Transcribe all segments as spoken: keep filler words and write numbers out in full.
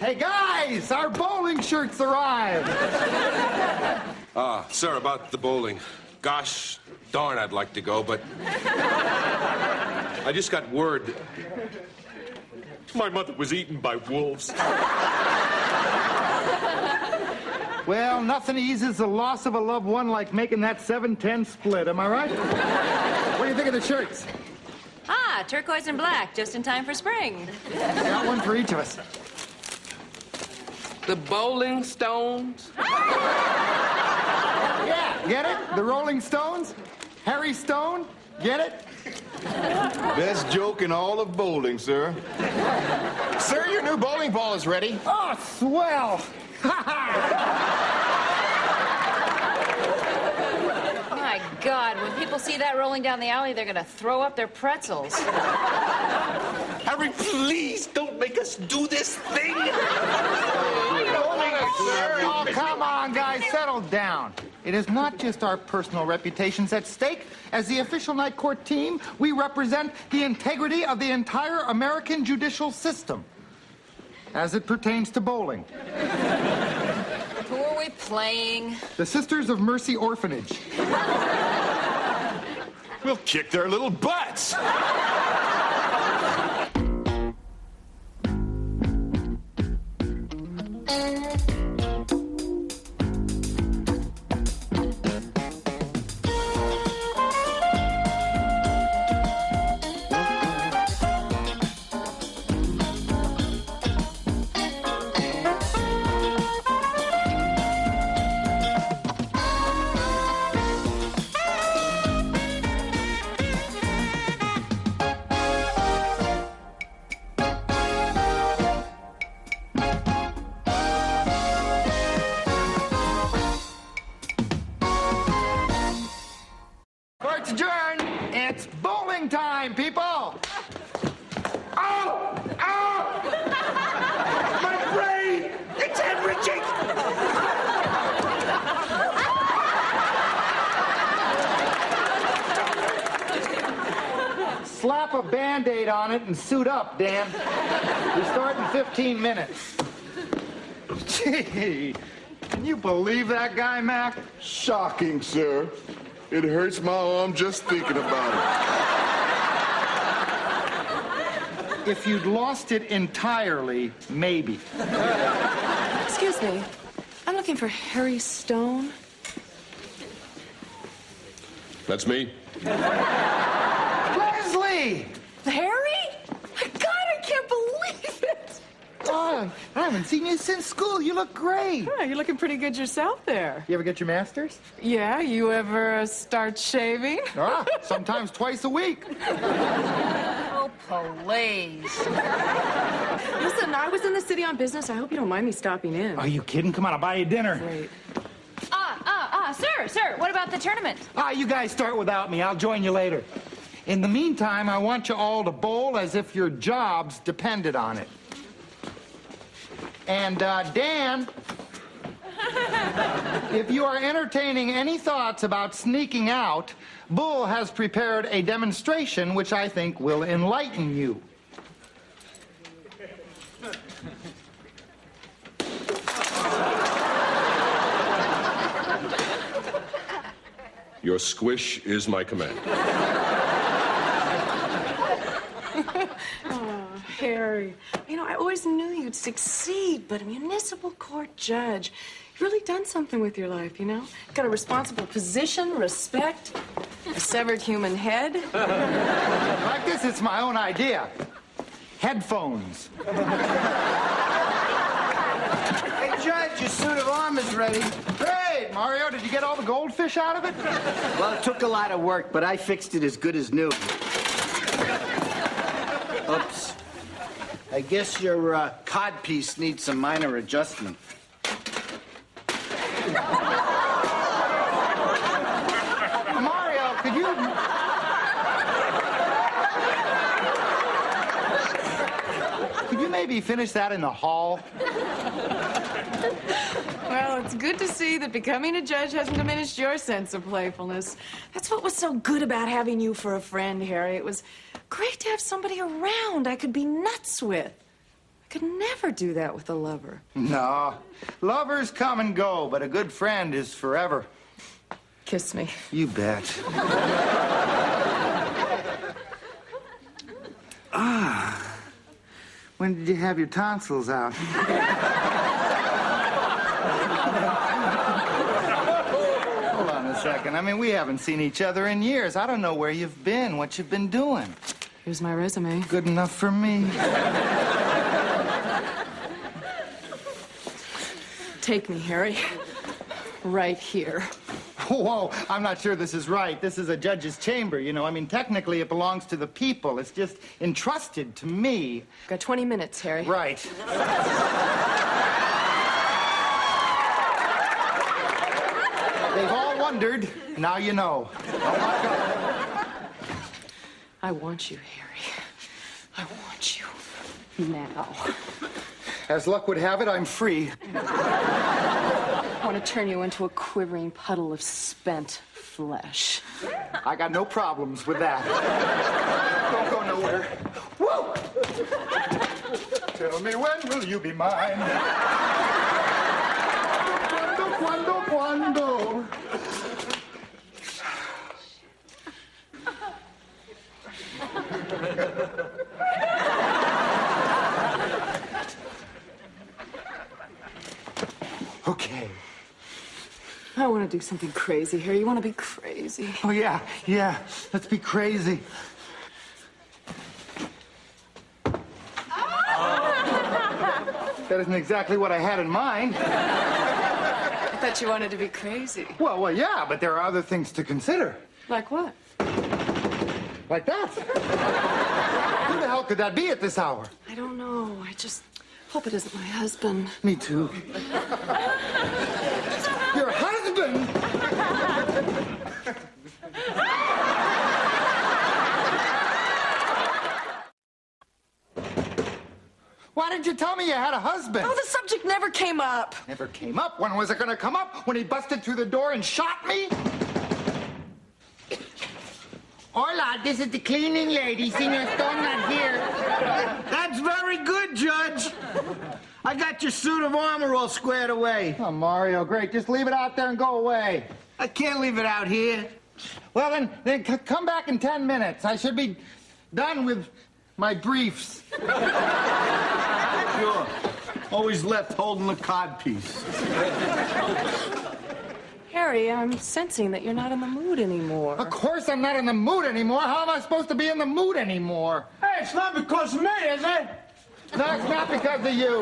Hey, guys, our bowling shirts arrived. Ah, uh, sir, about the bowling. Gosh darn, I'd like to go, but I just got word my mother was eaten by wolves. Well, nothing eases the loss of a loved one like making that seven ten split, am I right? What do you think of the shirts? Ah, turquoise and black, just in time for spring. Got one for each of us. The Bowling Stones? Yeah, get it? The Rolling Stones? Harry Stone? Get it? Best joke in all of bowling, sir. Sir, your new bowling ball is ready. Oh, swell! My God, when people see that rolling down the alley, they're going to throw up their pretzels. Harry, please don't make us do this thing. Oh, come on, guys, settle down. It is not just our personal reputations at stake. As the official night court team, we represent the integrity of the entire American judicial system as it pertains to bowling. Who are we playing? The Sisters of Mercy Orphanage. We'll kick their little butts. Court's adjourned. It's bowling time, people. Oh! Oh! My brain! It's hemorrhaging! Slap a Band-Aid on it and suit up, Dan. We start in fifteen minutes. Gee, can you believe that guy, Mac? Shocking, sir. It hurts my arm just thinking about it. If you'd lost it entirely, maybe. Excuse me. I'm looking for Harry Stone. That's me. Leslie! Harry? My God, I can't believe it. Oh, I haven't seen you since school. You look great. Oh, you're looking pretty good yourself there. You ever get your master's? Yeah, you ever uh, start shaving? Ah, sometimes twice a week. Oh, please. Listen, I was in the city on business. I hope you don't mind me stopping in. Are you kidding? Come on, I'll buy you dinner. Great. Ah, ah, ah, sir, sir, what about the tournament? Ah, you guys start without me. I'll join you later. In the meantime, I want you all to bowl as if your jobs depended on it. And, uh, Dan, if you are entertaining any thoughts about sneaking out, Bull has prepared a demonstration which I think will enlighten you. Your squish is my command. Oh, Harry. You know, I always knew you'd succeed, but a municipal court judge, you've really done something with your life, you know? Got a responsible position, respect, a severed human head. Like this, it's my own idea. Headphones. Hey, Judge, your suit of armor is ready. Great, Mario. Did you get all the goldfish out of it? Well, it took a lot of work, but I fixed it as good as new. Oops. I guess your uh, codpiece needs some minor adjustment. Mario, could you... Could you maybe finish that in the hall? Well, it's good to see that becoming a judge hasn't diminished your sense of playfulness. That's what was so good about having you for a friend, Harry. It was great to have somebody around I could be nuts with. I could never do that with a lover. No. Lovers come and go, but a good friend is forever. Kiss me. You bet. Ah. When did you have your tonsils out? Hold on a second. I mean, we haven't seen each other in years. I don't know where you've been, what you've been doing. Here's my resume. Good enough for me. Take me, Harry. Right here. Whoa, I'm not sure this is right. This is a judge's chamber, you know. I mean, technically it belongs to the people. It's just entrusted to me. Got twenty minutes, Harry. Right. They've all wondered. Now you know. I want you, Harry. I want you. Now. As luck would have it, I'm free. I want to turn you into a quivering puddle of spent flesh. I got no problems with that. Don't go nowhere. Woo! Tell me, when will you be mine? Cuando, cuando, cuando? Okay. I want to do something crazy here. You want to be crazy? Oh, yeah, yeah. Let's be crazy. That isn't exactly what I had in mind. I thought you wanted to be crazy. Well, well, yeah, but there are other things to consider. Like what? Like that. Who the hell could that be at this hour? I don't know. I just hope it isn't my husband. Me too. Your husband? Why didn't you tell me you had a husband? Oh, the subject never came up. Never came up. When was it going to come up? When he busted through the door and shot me? Hola, this is the cleaning lady. Senor Stone not here. That's very good, Judge. I got your suit of armor all squared away. Oh, Mario, great. Just leave it out there and go away. I can't leave it out here. Well, then, then c- come back in ten minutes. I should be done with my briefs. Sure. Always left holding the codpiece. Harry, I'm sensing that you're not in the mood anymore. Of course I'm not in the mood anymore. How am I supposed to be in the mood anymore? Hey, it's not because of me, is it? No, it's not because of you.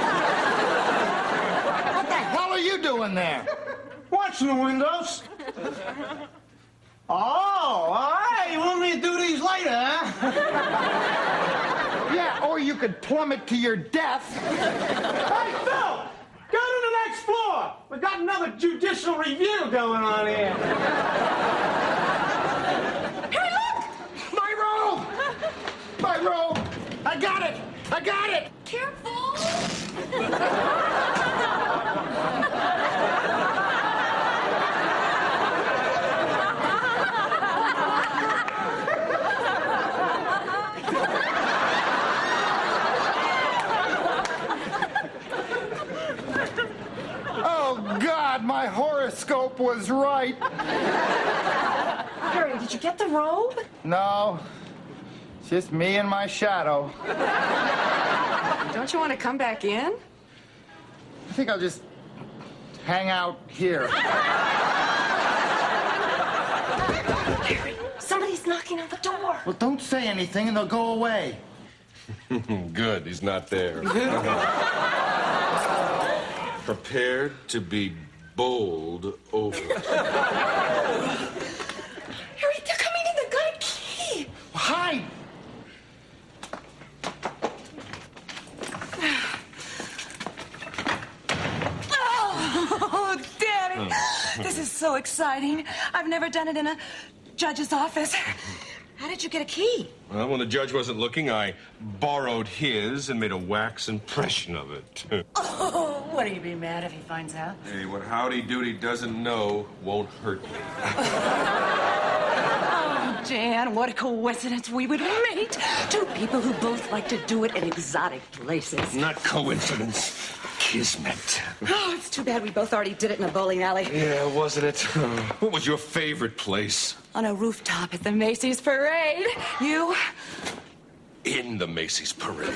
What the hell are you doing there? Watching the windows. Oh, all right. You want me to do these later, huh? Yeah, or you could plummet to your death. Hey, Phil! Go to the next floor. We got another judicial review going on here. Hey, look! My robe! My robe! I got it! I got it! Careful! Oh, God, my horoscope was right. Harry, did you get the robe? No, it's just me and my shadow. Don't you want to come back in? I think I'll just hang out here. Harry, somebody's knocking on the door. Well, don't say anything and they'll go away. Good, he's not there. Prepared to be bowled over. Harry, they're coming in. They've got a key. Hide! Oh, Daddy, this is so exciting. I've never done it in a judge's office. How did you get a key? Well, when the judge wasn't looking, I borrowed his and made a wax impression of it. Oh, what are you be mad if he finds out? Hey, what Howdy Doody doesn't know won't hurt me. Oh, Jan, what a coincidence we would meet. Two people who both like to do it in exotic places. Not coincidence. Kismet. Oh, it's too bad we both already did it in a bowling alley. Yeah, wasn't it? What was your favorite place? On a rooftop at the Macy's Parade. You? In the Macy's Parade.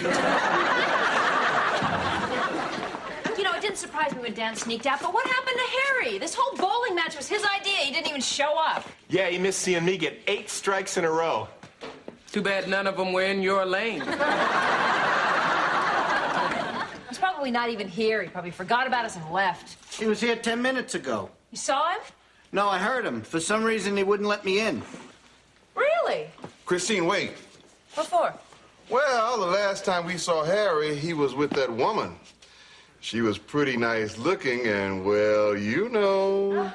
You know, it didn't surprise me when Dan sneaked out, but what happened to Harry? This whole bowling match was his idea. He didn't even show up. Yeah, you missed seeing me get eight strikes in a row. Too bad none of them were in your lane. He's probably not even here. He probably forgot about us and left. He was here ten minutes ago. You saw him? No, I heard him. For some reason, he wouldn't let me in. Really? Christine, wait. What for? Well, the last time we saw Harry, he was with that woman. She was pretty nice looking, and, well, you know.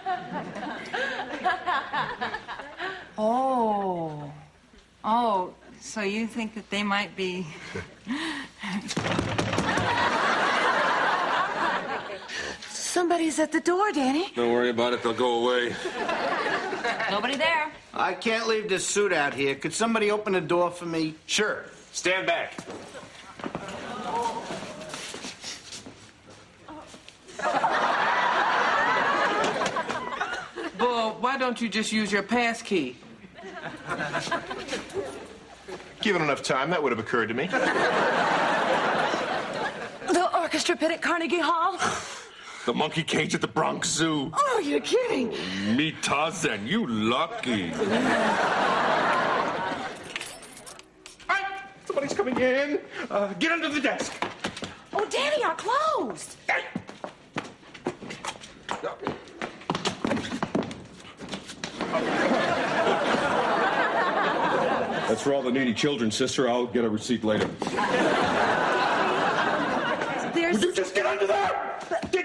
Oh. Oh, so you think that they might be... Somebody's at the door, Danny. Don't worry about it. They'll go away. Nobody there. I can't leave this suit out here. Could somebody open the door for me? Sure. Stand back. Bull, why don't you just use your pass key? Given enough time, that would have occurred to me. The orchestra pit at Carnegie Hall? The monkey cage at the Bronx Zoo. Oh, you're kidding. Meet Tarzan. You lucky. Hey, somebody's coming in. Uh, get under the desk. Oh, Danny, our clothes. Hey. That's for all the needy children, sister. I'll get a receipt later. There's... Would you just get under there? Get...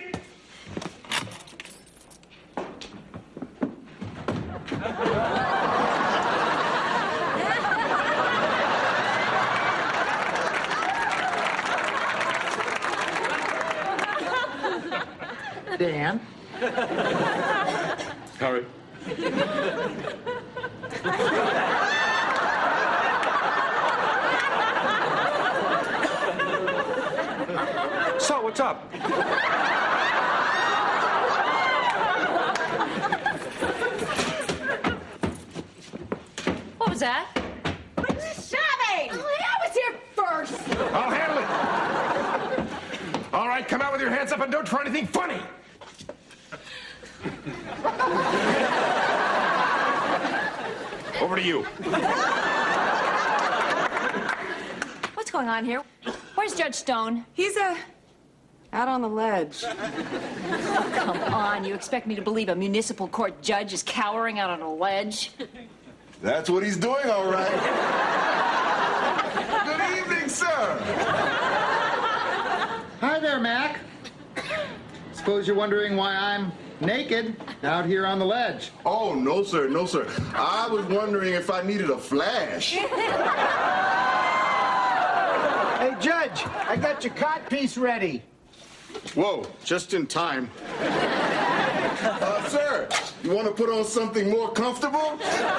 Dan? Harry. So, what's up? What was that? Shoving! Oh, I was here first. I'll handle it. All right, come out with your hands up and don't try anything funny. Over to you. What's going on here? Where's Judge Stone? He's uh, out on the ledge. Oh, come on. You expect me to believe a municipal court judge is cowering out on a ledge? That's what he's doing, all right. Good evening, sir. Hi there, Mac. Suppose you're wondering why I'm naked out here on the ledge. Oh, no, sir, no, sir. I was wondering if I needed a flash. Hey, Judge, I got your cod piece ready. Whoa, just in time. Uh, sir, you want to put on something more comfortable?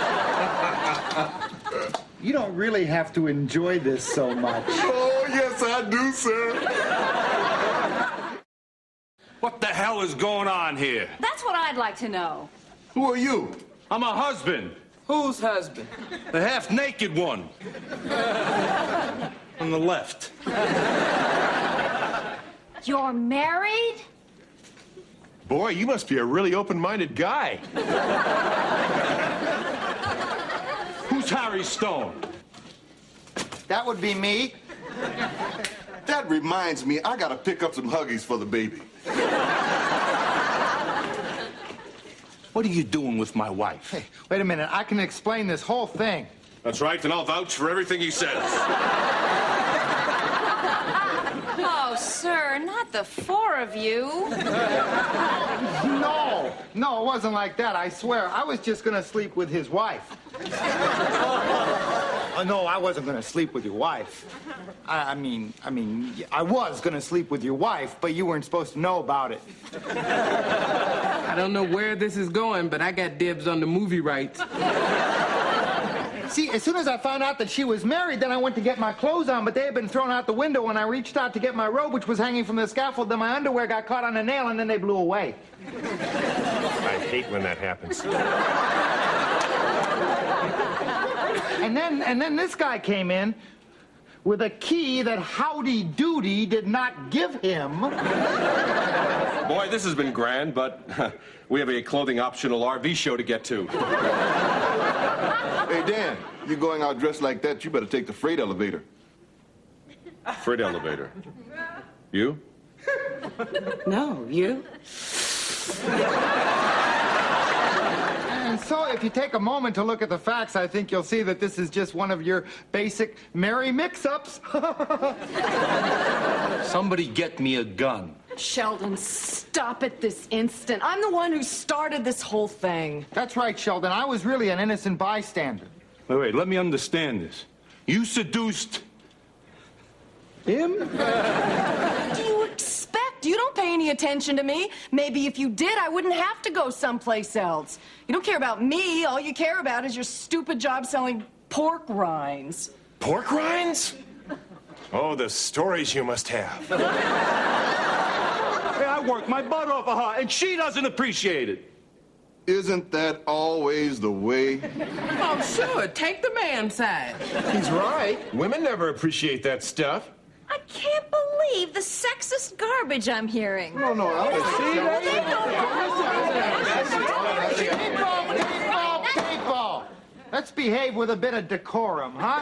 You don't really have to enjoy this so much. Oh, yes, I do, sir. What the hell is going on here? That's what I'd like to know. Who are you? I'm a husband. Whose husband? The half-naked one. On the left. You're married? Boy, you must be a really open-minded guy. Who's Harry Stone? That would be me. That reminds me, I gotta pick up some Huggies for the baby. What are you doing with my wife? Hey, wait a minute. I can explain this whole thing. That's right, and I'll vouch for everything he says. Oh, sir, not the four of you. No, no, it wasn't like that. I swear. I was just going to sleep with his wife. Oh, no, I wasn't going to sleep with your wife. I, I mean, I mean, I was going to sleep with your wife, but you weren't supposed to know about it. I don't know where this is going, but I got dibs on the movie rights. see, as soon as I found out that she was married, then I went to get my clothes on, but they had been thrown out the window when I reached out to get my robe, which was hanging from the scaffold. Then my underwear got caught on a nail, and then they blew away. I hate when that happens. And then, and then this guy came in with a key that Howdy Doody did not give him. Boy, this has been grand, but we have a clothing optional R V show to get to. Hey, Dan, you're going out dressed like that, you better take the freight elevator. Freight elevator. You? No, you? And so, if you take a moment to look at the facts, I think you'll see that this is just one of your basic merry mix-ups. Somebody get me a gun. Sheldon, stop it this instant. I'm the one who started this whole thing. That's right, Sheldon. I was really an innocent bystander. Wait, wait, let me understand this. You seduced him? What do you expect? You don't pay any attention to me. Maybe if you did, I wouldn't have to go someplace else. You don't care about me. All you care about is your stupid job selling pork rinds. Pork rinds? Oh, the stories you must have. Hey, I worked my butt off for her, and she doesn't appreciate it. Isn't that always the way? Oh, sure. Take the man's side. He's right. Women never appreciate that stuff. I can't believe the sexist garbage I'm hearing. No, no, I People, people, people! Let's behave with a bit of decorum, huh?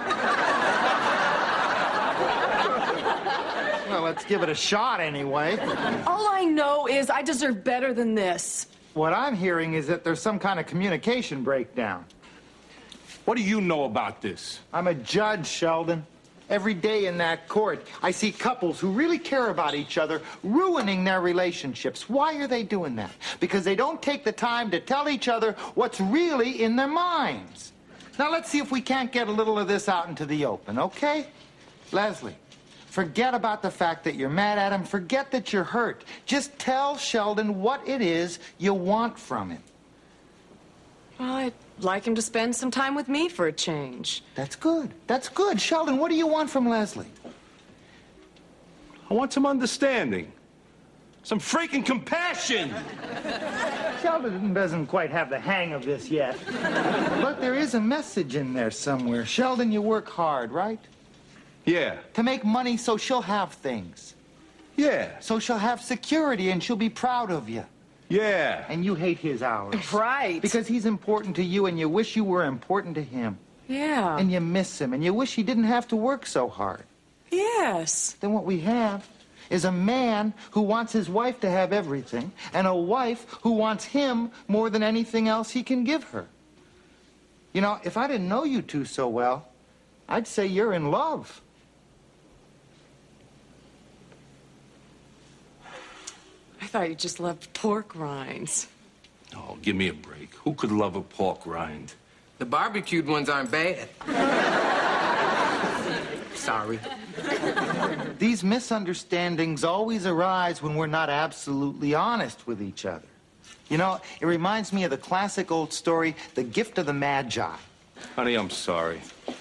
Well, let's give it a shot anyway. All I know is I deserve better than this. What I'm hearing is that there's some kind of communication breakdown. What do you know about this? I'm a judge, Sheldon. Every day in that court, I see couples who really care about each other ruining their relationships. Why are they doing that? Because they don't take the time to tell each other what's really in their minds. Now, let's see if we can't get a little of this out into the open, okay? Leslie, forget about the fact that you're mad at him. Forget that you're hurt. Just tell Sheldon what it is you want from him. Well, I'd like him to spend some time with me for a change. That's good. That's good. Sheldon, what do you want from Leslie? I want some understanding. Some freaking compassion. Sheldon doesn't quite have the hang of this yet. But there is a message in there somewhere. Sheldon, you work hard, right? Yeah. To make money so she'll have things. Yeah. So she'll have security and she'll be proud of you. Yeah. And you hate his hours. Right. Because he's important to you and you wish you were important to him. Yeah. And you miss him and you wish he didn't have to work so hard. Yes. Then what we have is a man who wants his wife to have everything and a wife who wants him more than anything else he can give her. You know, if I didn't know you two so well, I'd say you're in love. I thought you just loved pork rinds. Oh, give me a break. Who could love a pork rind? The barbecued ones aren't bad. Sorry. These misunderstandings always arise when we're not absolutely honest with each other. You know, it reminds me of the classic old story, The Gift of the Magi. Honey, I'm sorry.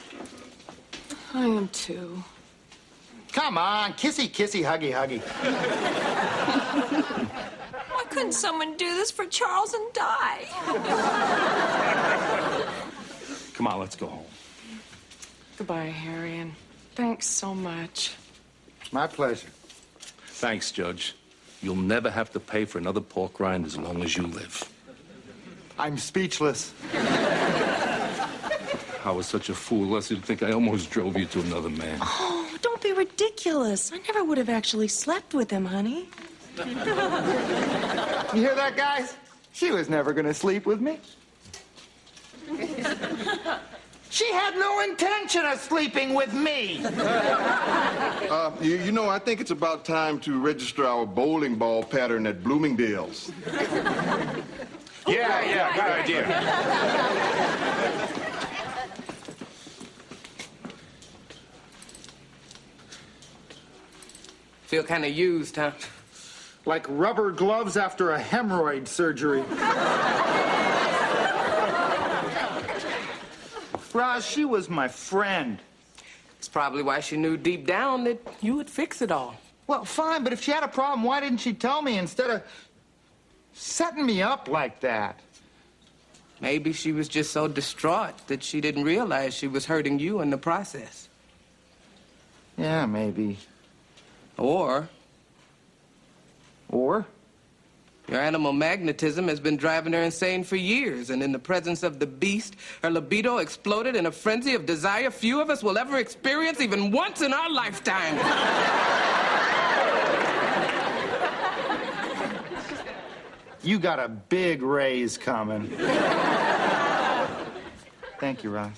I am too. Come on, kissy, kissy, huggy, huggy. Why couldn't someone do this for Charles and die? Come on, let's go home. Goodbye, Harry, and thanks so much. My pleasure. Thanks, Judge. You'll never have to pay for another pork rind as long as you live. I'm speechless. I was such a fool, Leslie, to think I almost drove you to another man. Oh, don't be ridiculous. I never would have actually slept with him, honey. You hear that, guys? She was never going to sleep with me. She had no intention of sleeping with me. Uh, you, you know, I think it's about time to register our bowling ball pattern at Bloomingdale's. Yeah, yeah, good idea. Feel kind of used, huh? Like rubber gloves after a hemorrhoid surgery. Roz, she was my friend. It's probably why she knew deep down that you would fix it all. Well, fine, but if she had a problem, why didn't she tell me instead of setting me up like that? Maybe she was just so distraught that she didn't realize she was hurting you in the process. Yeah, maybe. Or... Or? Your animal magnetism has been driving her insane for years, and in the presence of the beast, her libido exploded in a frenzy of desire few of us will ever experience even once in our lifetime. You got a big raise coming. Thank you, Roz.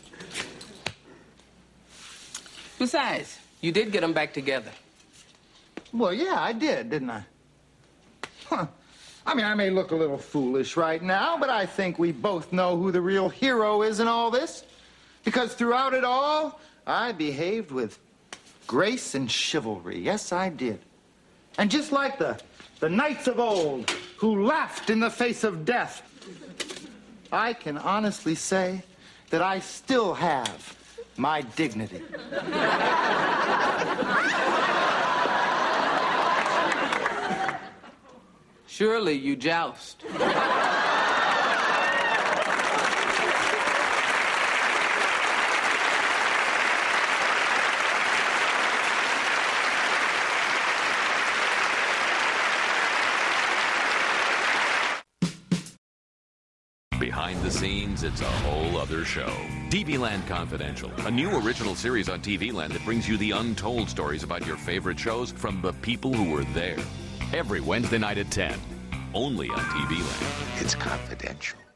Besides, you did get them back together. Well, yeah, I did, didn't I? Huh. I mean, I may look a little foolish right now, but I think we both know who the real hero is in all this. Because throughout it all, I behaved with grace and chivalry. Yes, I did. And just like the, the knights of old who laughed in the face of death, I can honestly say that I still have my dignity. Surely you joust. Behind the scenes, it's a whole other show. T V Land Confidential, a new original series on T V Land that brings you the untold stories about your favorite shows from the people who were there. Every Wednesday night at ten, only on T V Land. It's confidential.